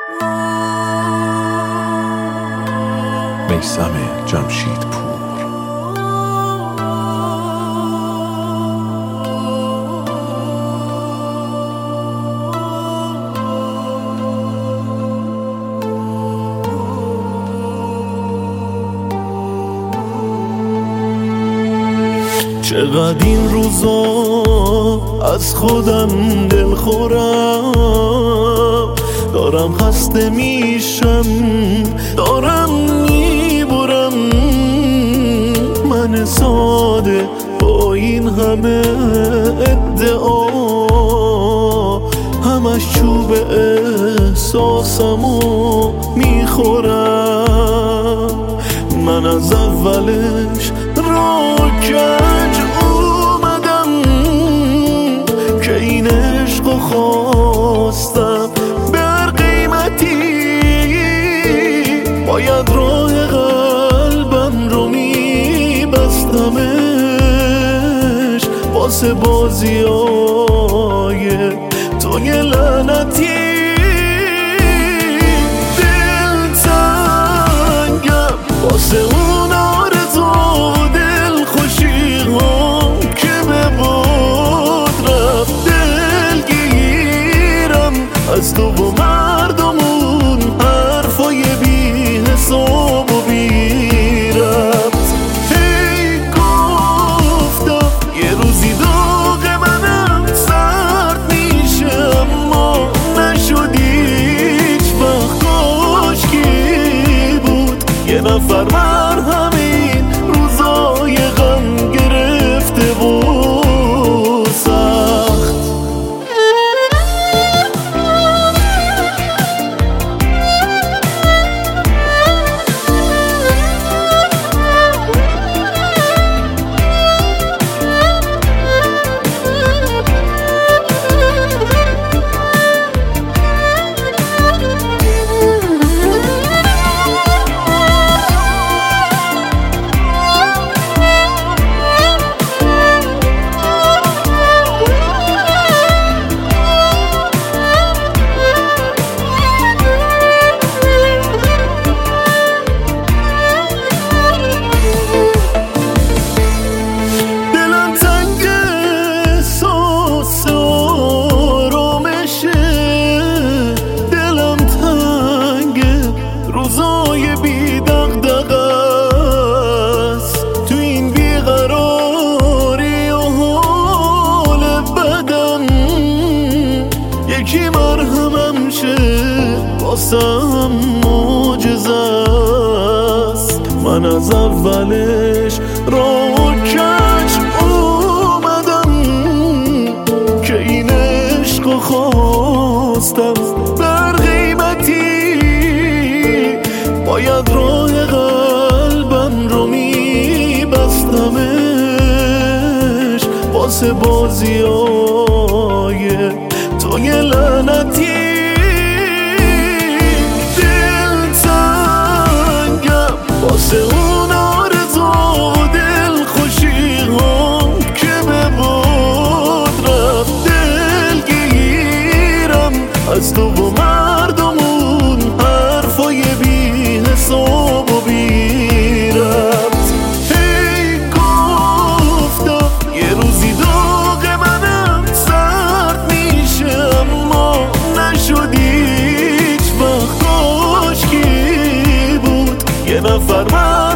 میثم جمشیدپور. چقدر این روزا از خودم دلخورم، دارم خسته میشم، دارم میبرم. من ساده با این همه ادعا، همش چوب احساسمو میخورم. من از اولش را کج اومدم که این عشقو خواستم به هر قیمتی. باید راه قلبم رو میبستمش واسه بازیای توی لعنتی. دلتنگم واسه اون آرزو دل خوشی هم که به باد رفت. دلگیرم از تو و مردمون حرفای بی حساب و بی ربط. هی گفتم یه روزی داغ منم سرد میشه، اما نشد هیچ وقت. کاشکی بود یه نفر مرهم این روزای غم گرفته و سخت. روزای بی دغدغه است تو این بیقراری و حال بدم. یکی مرهمم شه واسم معجزه است. من از اولش را کج اومدم که این عشقو خواستم به هر قیمتی. باید راه قلبم رو میبستمش واسه بازیای توی لعنتی. دلتنگم واسه اون آرزو دل خوشی هم که به باد رفت. دلگیرم از تو و مردمون حرفای بی حساب و بی ربط. هی گفتم یه روزی داغ منم سرد میشه، اما نشد هیچ وقت. کاشکی بود یه نفر